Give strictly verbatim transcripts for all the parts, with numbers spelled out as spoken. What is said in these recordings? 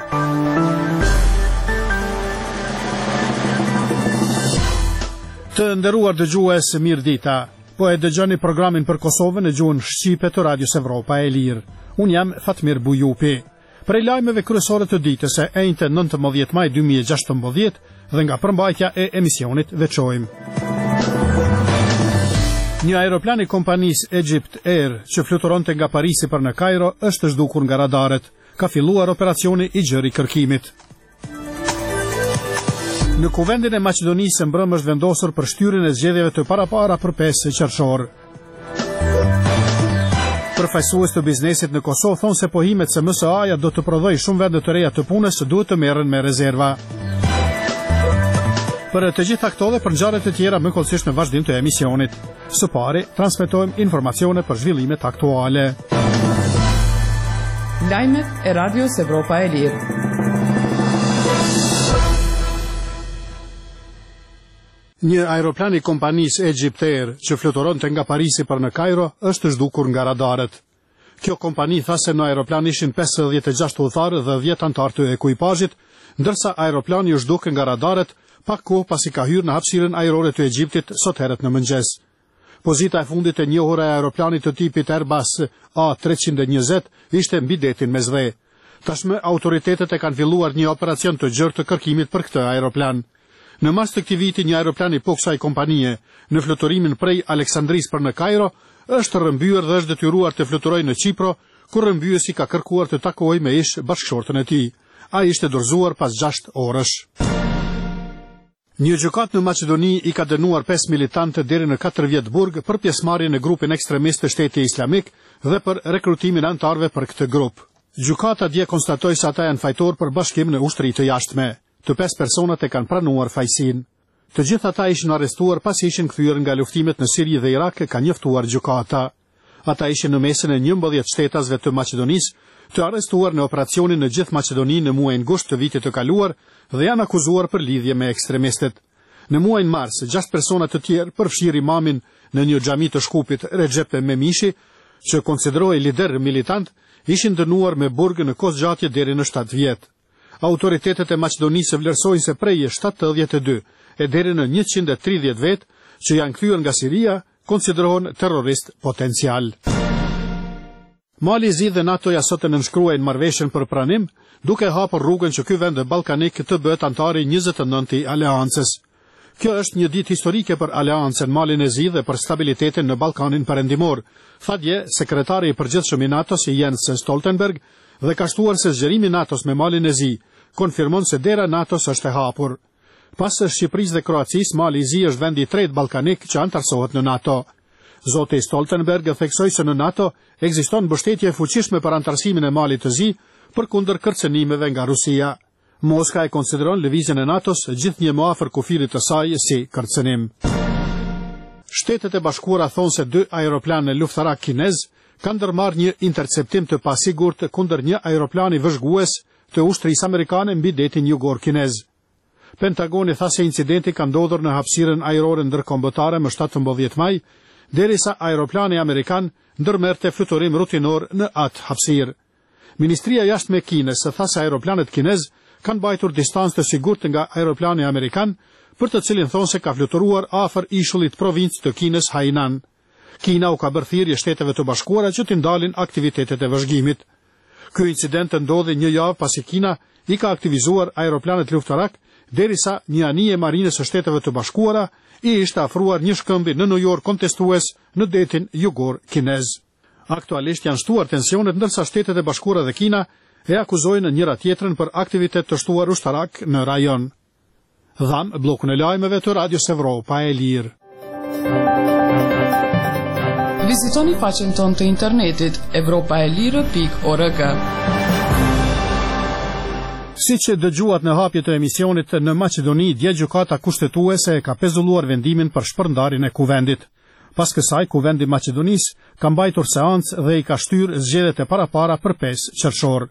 Të nderuar dëgjues, mirë dita. Po e dëgjoni programin për Kosovën në gjuhën shqipe të Radios Evropa e Lirë. Unë jam Fatmir Bujupi. Prej lajmeve kryesore të ditës e enjte nëntëmbëdhjetë maj dy mijë e gjashtëmbëdhjetë dhe nga përmbajtja e emisionit veçojmë. Një aeroplan i kompanisë Egypt Air që fluturonte nga Parisi për në Kairo është zhdukur nga radaret. Ka filluar operacioni i gjëri kërkimit. Në kuvendin e Maqedonisë mbrëm është vendosur për shtyrjen e zgjedhjeve të parapara për pesë qershor. Përfaqësues të biznesit në Kosovë thonë se pohimet se M S A-ja do të prodhojë shumë vende të reja të punës duhet të merren me rezerva. Për të gjitha këto dhe për ngjarje të tjera më kollësisht në vazhdim të emisionit. Së pari, transmetojmë informacione për zhvillimet aktuale. Lajmet e Radios Evropa e Lirë. Një aeroplan i kompanisë Egypt Air që fluturonte nga Parisi për në Kairo është zhdukur nga radaret. Kjo kompani tha se në aeroplan ishin pesëdhjetë e gjashtë udhëtarë dhe dhjetë anëtar të ekuipazhit, ndërsa aeroplani u zhduk nga radaret pak kohë pasi ka hyrë në hapësirën ajrore të Egjiptit sot herët në mëngjes. Pozita e fundit e njohur e aeroplanit të tipit Airbus A treqind e njëzet ishte mbi detin me zve. Tashmë autoritetet e kanë filluar një operacion të gjerë të kërkimit për këtë aeroplan. Në mas të këtij viti një aeroplan i kësaj kompanie në fluturimin prej Aleksandris për në Kairo është rrëmbyer dhe është detyruar të fluturojë në Çipro, ku rrëmbyesi ka kërkuar të takojë me ish bashkëshortën e tij. Ai ishte dorëzuar pas gjashtë orësh. Një gjykat në Maqedoni i ka dënuar pesë militantë deri në katër vjet burg për pjesëmarrje në grupin ekstremist të Shtetit Islamik dhe për rekrutimin e anëtarëve për këtë grup. Gjykata dje konstatoi se ata janë fajtor për bashkim në ushtri të jashtme. Të pesë personat e kanë pranuar fajsin. Të gjithë ata ishin arrestuar pasi ishin kthyer nga luftimet në Siri dhe Irak, ka njoftuar gjykata. Ata ishin në mesin e njëmbëdhjetë shtetasve të Maqedonisë, të arrestuar në operacionin në gjithë Maqedoninë në muajin gusht të vitit të kaluar dhe janë akuzuar për lidhje me ekstremistët. Në muajin mars, gjashtë persona të tjerë, përfshirë imamin në një xhami të Shkupit, Recep Memishi, që konsiderohej lider militant, ishin dënuar me burg në kohëzgjatje deri në shtatë vjet. Autoritetet e Maqedonisë vlerësojnë se prej shtatëdhjetë e dy e deri në njëqind e tridhjetë vet që janë kthyer nga Siria konsiderohen terrorist potencial. Mali i Zi dhe NATO-ja sot e nënshkruajnë marrëveshjen për pranim, duke hapur rrugën që ky vend ballkanik të bëhet antar i njëzet e nëntë i aleancës. Kjo është një ditë historike për aleancën Malin e Zi dhe për stabilitetin në Ballkanin Perëndimor, tha dje sekretari i përgjithshëm i NATO-s Jens Stoltenberg, dhe ka shtuar se zgjerimi i NATO-s me Malin e Zi konfirmon se dera NATO-s është e hapur. Pas Shqipërisë dhe Kroacisë, Mali i Zi është vendi i tretë ballkanik që antarësohet në NATO. Zoti Stoltenberg theksoi se në NATO ekziston mbështetje e fuqishme për antarësimin e Malit të Zi përkundër kërcënimeve nga Rusia. Moska e konsideron lëvizjen e NATO-s gjithnjë më afër kufirit të saj si kërcënim. Shtetet e Bashkuara thonë se dy aeroplane luftarak kinez kanë ndërmarrë një interceptim të pasigurt kundër një aeroplani vëzhgues të ushtrisë amerikane mbi detin jugor kinez. Pentagoni tha se incidenti ka ndodhur në hapësirën ajrore ndërkombëtare më shtatëmbëdhjetë maj, derisa aeroplani amerikan ndërmerrte fluturim rutinor në atë hapësirë. Ministria e Jashtme e Kinës tha se aeroplanet kinez kanë mbajtur distancë të sigurt nga aeroplani amerikan, për të cilin thonë se ka fluturuar afër ishullit provincë të Kinës Hainan. Kina u ka bërë thirrje Shteteve të Bashkuara që të ndalin aktivitetet e vëzhgimit. Ky incident ndodhi një javë pasi Kina i ka aktivizuar aeroplanet luftarak, derisa një anije e Marinës së Shteteve të Bashkuara i ishte afruar një shkëmbi në New York kontestues në detin jugor kinez. Aktualisht janë shtuar tensionet ndërsa Shtetet e Bashkuara dhe Kina e akuzojnë njëra tjetrën për aktivitet të shtuar ushtarak në rajon. Dham bllokun e lajmeve të Radios Evropa e Lirë. Vizitoni faqen tonë të internetit evropaelire pikë org. Si që dëgjuat në hapje të emisionit, në Maqedoni dje gjykata kushtetuese e ka pezulluar vendimin për shpërndarjen e kuvendit. Pas kësaj, kuvendi i Maqedonisë ka mbajtur seancë dhe i ka shtyrë zgjedhjet e parapara për pesë qershor.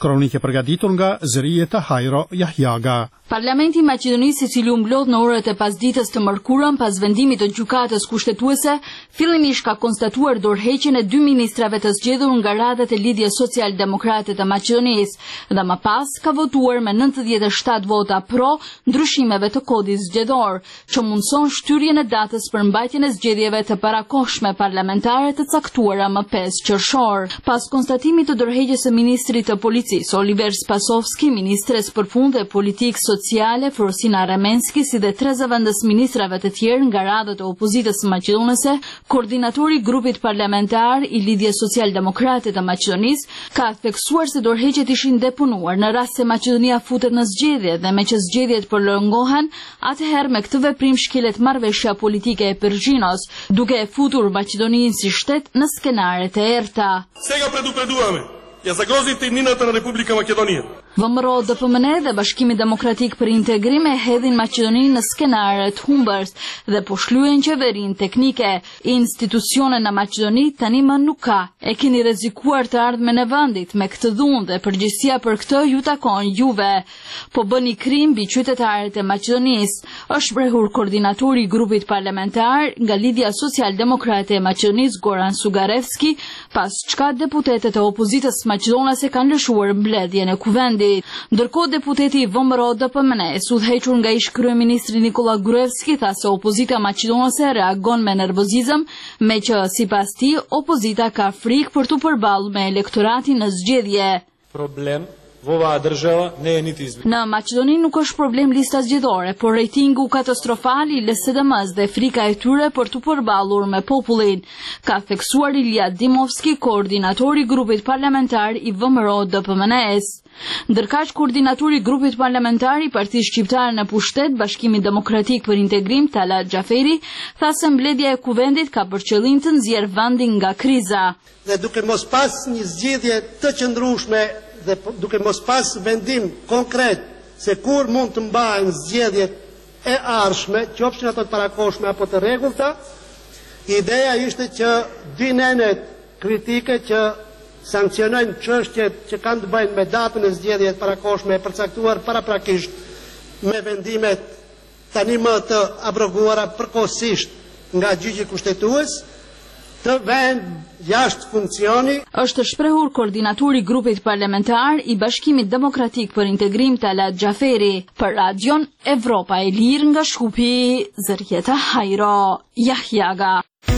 Kronike përgatitur nga Zërieta Hajro Jahjaga. Parlamenti i Maqedonisë, i cili u mblodh në orët e pasdites të mërkurën pas vendimit të gjykatës kushtetuese, fillimisht ka konstatuar dorëheqjen e dy ministrave të zgjedhur nga radhët e Lidhjes Social-Demokrate të Maqedonisë dhe më pas ka votuar me nëntëdhjetë e shtatë vota pro ndryshimeve të kodit zgjedhor, që mundson shtyrjen e datës për mbajtjen e zgjedhjeve të parakohshme parlamentare të caktuara më pesë qershor. Pas konstatimit të dorëheqjes së ministrit të policisë Oliver Spasovski, ministres për punë dhe politikë sociale Frosina Remenski, si dhe tre zëvendës ministrave të tjerë nga radhët e opozitës maqedonese, koordinatori i grupit parlamentar i Lidhjes Social-Demokrate të Maqedonisë, ka theksuar se dorëheqjet ishin depunuar në rast se Maqedonia futet në zgjedhje dhe me që zgjedhjet prolongohen, atëherë me këtë veprim shkelet marrëveshja politike e Pergjinos, duke e futur Maqedoninë si shtet në skenaret e errta. Сега предупредуваме ја загрозите иднината на Република Македонија. V M R O D P M N dhe Bashkimi Demokratik për Integrim e hedhin Maqedoninë në skenare të humbës dhe po shlyen qeverinë teknike. Institucione në Maqedoni tani më nuk ka. E keni rrezikuar të ardhmen e vendit me këtë dhunë dhe përgjegjësia për këtë ju takon juve. Po bëni krim mbi qytetarët e Maqedonisë, është shprehur koordinatori i grupit parlamentar nga Lidhja Social-Demokrate e Maqedonisë Goran Sugarevski, pas çka deputetët e opozitës maqedonase kanë lëshuar mbledhjen e kuvendit. Ndërkohë deputeti i V M R O D P M N, udhëhequr nga ish kryeministri Nikola Gruevski, tha se opozita maqedonase reagon me nervozizëm, me që sipas tij opozita ka frikë për të përballur me elektoratin në zgjedhje. Problem Vova država ne je niti izbjegnuta. Në Maqedoni nuk është problem lista zgjedhore, por rejtingu katastrofal i L S D M-s dhe frika e tyre për të përballur me popullin, ka theksuar Ilija Dimovski, koordinatori i grupit parlamentar i V M R O D P M N-s. Ndërkaq koordinatori i grupit parlamentar i Partisë Shqiptare në pushtet, Bashkimi Demokratik për Integrim, Talat Xhaferi, tha se mbledhja e kuvendit ka për qëllim të nxjerrë vendin nga kriza. Dhe duke mos pas një zgjedhje të qëndrueshme dhe duke mos pas vendim konkret se kur mund të mbahen zgjedhjet e ardhshme, qofshin ato të parakohshme apo të rregullta, ideja ishte që dy nenet kritike që sankcionojnë çështjet që kanë të bëjnë me datën e zgjedhjeve të parakohshme e përcaktuar paraprakisht me vendimet tani më të abroguara përkohësisht nga gjyqi kushtetues, të vend jashtë funksioni. Është shprehur koordinatori i grupit parlamentar i Bashkimit Demokratik për Integrim, Talat Xhaferi, për Radion Evropa e Lirë nga Shkupi, Zërieta Hajro Jahjaga.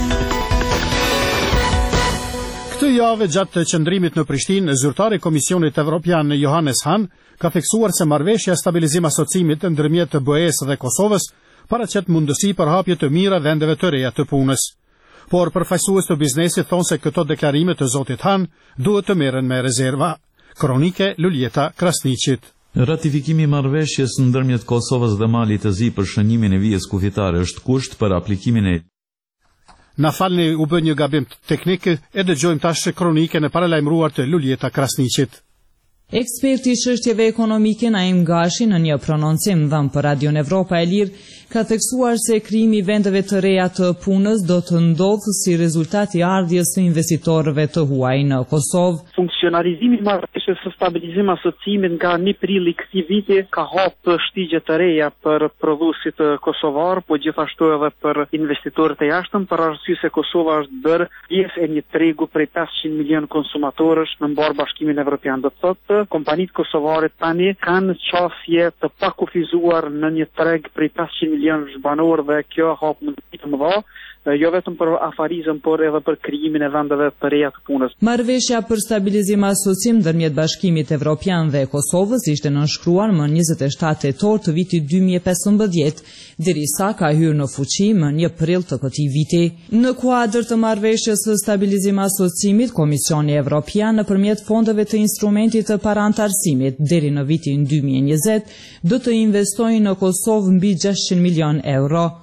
Këtë javë gjatë të qëndrimit në Prishtinë, zyrtari i Komisionit Evropian Johannes Hahn ka theksuar se marrëveshja e stabilizim asocimit ndërmjet të B E-s dhe Kosovës paraqet mundësi për hapje të mira vendeve të reja të punës. Por përfaqësues të biznesit thonë se këto deklarime të zotit Han duhet të merren me rezerva. Kronike Luljeta Krasniqit. Ratifikimi i marrëveshjes ndërmjet Kosovës dhe Malit të Zi për shënimin e vijës kufitare është kusht për aplikimin e. Na falni, u bë një gabim teknik, e dëgjojmë tash kronikën e paralajmëruar të Luljeta Krasniqit. Eksperti i çështjeve ekonomike Naim Gashi në një prononcim dhënë për Radion Evropa e Lirë ka theksuar se krijimi i vendeve të reja të punës do të ndodhë si rezultat i ardhjes së investitorëve të huaj në Kosovë. Funksionarizimi i marrëveshjes së stabilizim asocimit nga një prill i këtij viti ka hapë shtigje të reja për prodhuesit kosovar, po gjithashtu edhe për investitorët e jashtëm, për arsye se Kosova është bërë pjesë e një tregu prej pesëqind milion konsumatorësh në mbar Bashkimin Evropian. Do të thotë kompanitë kosovare tani kanë qasje të pakufizuar në një treg prej pesëqind milion zhbanorë dhe kjo hap mundësi të mëdha, jo vetëm për afarizëm, por edhe për krijimin e vendeve të reja të punës. Marrëveshja për stabilizim asocim ndërmjet Bashkimit Evropian dhe Kosovës ishte nënshkruar më njëzet e shtatë tetor të vitit dy mijë e pesëmbëdhjetë, derisa ka hyrë në fuqi më një prill të këtij viti. Në kuadër të marrëveshjes së stabilizim asocimit, Komisioni Evropian nëpërmjet fondeve të instrumentit të parantarësimit deri në vitin dy mijë e njëzet do të investojë në Kosovë mbi gjashtëqind milion euro.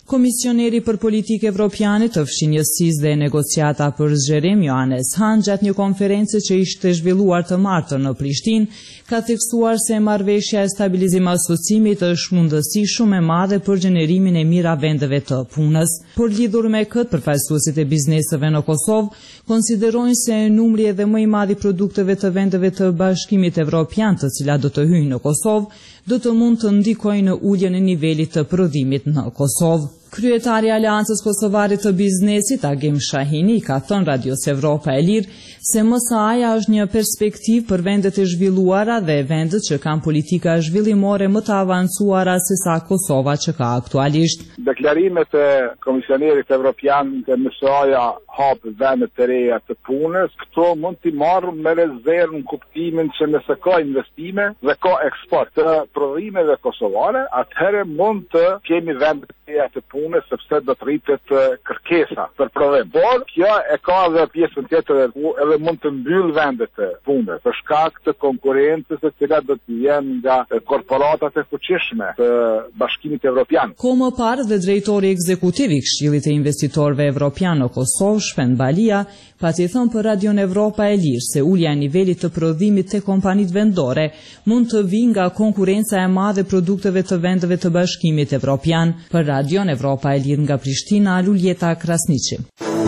Komisioneri për politikë evropiane të fshinjësisë dhe negociata për zgjerim Johannes Hahn gjatë një konferencë që ishte zhvilluar të martën në Prishtinë, ka theksuar se marrëveshja e stabilizim asociimit është mundësi shumë e madhe për gjenerimin e mira vendeve të punës. Për lidhur me këtë, përfaqësuesit e bizneseve në Kosovë konsiderojnë se numri edhe më i madh i produkteve të vendeve të Bashkimit Evropian të cilat do të hyjnë në Kosovë do të mund të ndikojnë në uljen e nivelit të prodhimit në Kosovë. Kryetari i Aleancës Kosovare të Biznesit, Agim Shahini, ka thënë Radios Evropa e Lirë se M S A-ja është një perspektivë për vendet e zhvilluara dhe vendet që kanë politika zhvillimore më të avancuara se sa Kosova që ka aktualisht. Deklarimet e Komisionerit Evropian të M S A-ja hap vende të reja të punës, këto mund t'i marrë me rezervë në kuptimin që nëse ka investime dhe ka eksport të prodhimeve kosovare, atëherë mund të kemi vende të reja të punës sepse do të rritet kërkesa për prodhim. Por kjo e ka edhe pjesën tjetër edhe mund të mbyll vendet të punës për shkak të konkurrencës e cilat do të jenë nga korporatat e fuqishme të Bashkimit Evropian. Ko më parë dhe drejtori ekzekutiv i Këshillit të Investitorëve Evropian në Kosovë, Shpend Balia, pati thënë për Radion Evropa e Lirë se ulja e nivelit të prodhimit te kompanitë vendore mund të vijë nga konkurrenca e madhe e produkteve të vendeve të Bashkimit Evropian. Për Radion Evropa e Lirë nga Prishtina, Luljeta Krasniqi.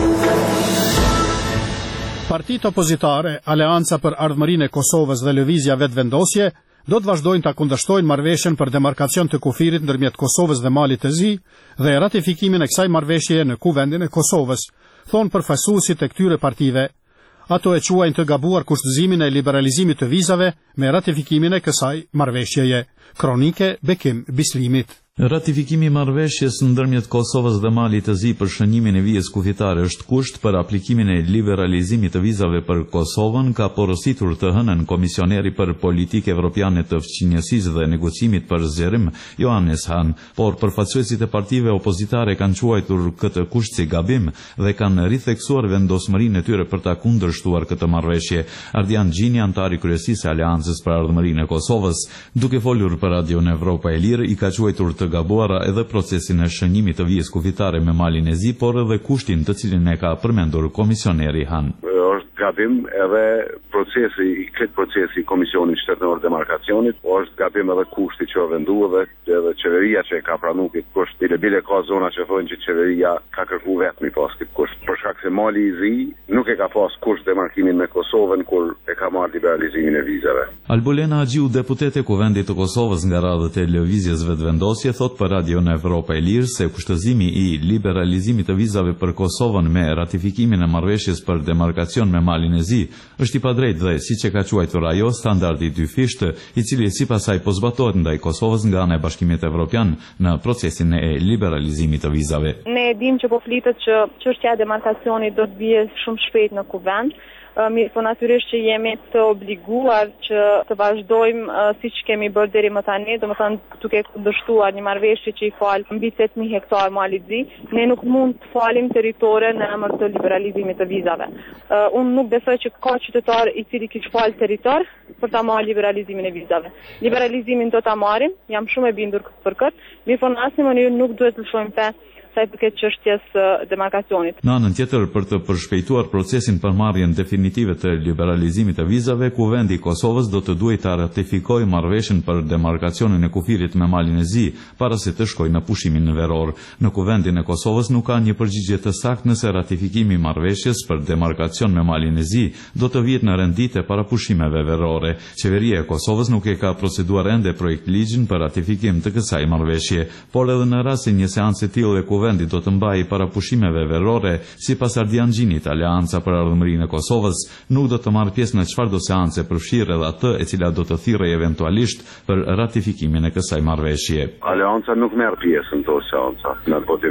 Partitë opozitare, Aleanca për Ardhmërinë e Kosovës dhe Lëvizja Vetvendosje do të vazhdojnë ta kundërshtojnë marrëveshjen për demarkacion të kufirit ndërmjet Kosovës dhe Malit të Zi dhe ratifikimin e kësaj marrëveshjeje në Kuvendin e Kosovës, thonë përfaqësuesit e këtyre partive. Ato e quajnë të gabuar kushtëzimin e liberalizimit të vizave me ratifikimin e kësaj marrëveshjeje. Kronike Bekim Bislimit. Ratifikimi i marrëveshjes ndërmjet Kosovës dhe Malit të Zi për shënimin e vijës kufitare është kusht për aplikimin e liberalizimit të vizave për Kosovën, ka porositur të hënën komisioneri për politikë evropiane të fqinjësisë dhe negocimit për zgjerim Johannes Hahn, por përfaqësuesit e partive opozitare kanë quajtur këtë kusht si gabim dhe kanë ritheksuar vendosmërinë e tyre për ta kundërshtuar këtë marrëveshje. Ardian Gjini, antari kryesisë së Aleancës për Ardhmërinë e Kosovës, duke folur për Radion Evropa e Lirë, i ka quajtur të gabuara edhe procesin e shënimit të vijës kufitare me Malin e Zi, por edhe kushtin të cilin e ka përmendur komisioneri Hahn. Është gabim edhe procesi, i këtë procesi i Komisionit Shtetëror Demarkacionit, është gabim edhe kushti që o vendu edhe, edhe qeveria që e ka pranu këtë kusht. Bile bile ka zona që thonë që qeveria ka kërku vetëm i pas këtë kusht. Për shkak se Mali i Zi nuk e ka pas kusht demarkimin me Kosovën kur e ka marrë liberalizimin e vizave. Albulena Agjiu, deputete Kuvendit të Kosovës nga radhët e lëvizjes vetvendosje, thot për Radion Evropa e Lirë se kushtëzimi i liberalizimit të vizave për Kosovën me ratifikimin e marrëveshjes për demarkacion me Malin e Zi është i padrejtë dhe, siç e ka quajtur ajo, standardi dyfisht, i cili sipas saj po zbatohet ndaj Kosovës nga ana e Bashkimit Evropian në procesin e liberalizimit të vizave. Ne e dim që po flitet që çështja e demarkacionit do të bie shumë shpejt në Kuvend. Mirë, po natyrisht që jemi të obliguar që të vazhdojmë uh, si që kemi bërë deri më tani, do më thënë duke kundërshtuar një marrëveshje që i falë mbi tetëqind mijë hektar Mali i Zi, ne nuk mund të falim territore në emër të liberalizimit të vizave. Uh, unë nuk besoj që ka qytetar i cili kish falë territor për ta marrë liberalizimin e vizave. Liberalizimin do ta marrim, jam shumë e bindur për këtë, mirë, po në asnjë mënyrë nuk duhet të lëshojmë pe sa i përket çështjes demarkacionit. Në anën tjetër, për të përshpejtuar procesin për marrjen definitive të liberalizimit të vizave, Kuvendi i Kosovës do të duhet ta ratifikojë marrëveshjen për demarkacionin e kufirit me Malin e Zi para se të shkojë në pushimin veror. Në Kuvendin e Kosovës nuk ka një përgjigje të saktë nëse ratifikimi i marrëveshjes për demarkacion me Malin e Zi do të vihet në rendite para pushimeve verore. Qeveria e Kosovës nuk e ka proceduar ende projekt ligjin për ratifikim të kësaj marrëveshje, por edhe në rast se një seancë e tillë e Kuvendi do të mbajë para pushimeve verore, sipas Ardian Gjinit, Aleanca për Ardhmërinë e Kosovës nuk do të marrë pjesë në çfarëdo seancë përfshirë edhe atë e cila do të thirrë eventualisht për ratifikimin e kësaj marrëveshje. Aleanca nuk merr pjesë në to seanca në votim.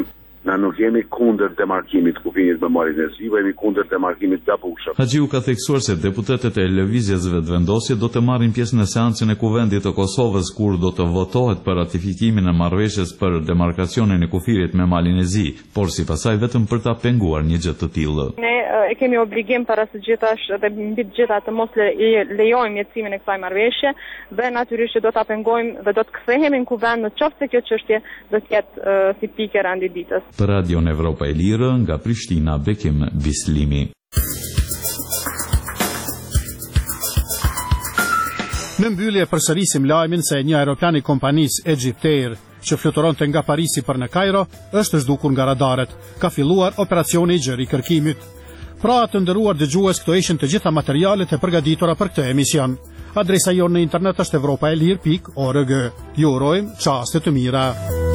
Na nuk jemi kundër demarkimit të kufirit me marrjen e zi, po jemi kundër demarkimit gabueshëm. Haxhiu ka theksuar se deputetët e lëvizjeve të vendosje do të marrin pjesë në seancën e Kuvendit të Kosovës kur do të votohet për ratifikimin e marrëveshjes për demarkacionin e kufirit me malin e zi, por sipas saj vetëm për ta penguar një gjë të tillë. Ne e kemi obligim para së gjithash dhe mbi të gjitha të mos le, lejojmë jetësimin e kësaj marrëveshje dhe natyrisht që do ta pengojmë dhe do të kthehemi në kuvend në qoftë se kjo çështje do të jetë uh, si pikë randi ditës. Për Radion Evropa e Lirë nga Prishtina, Bekim Bislimi. Në mbyllje përsërisim lajmin se një aeroplan i kompanisë Egyptair që fluturonte nga Parisi për në Kairo është zhdukur nga radarët. Ka filluar operacioni i gjerë i kërkimit. Pra të nderuar dëgjues, këto ishin të gjitha materialet e përgatitura për këtë emision. Adresa jonë në internet është evropaelir pikë org. Ju urojmë çaste të mira.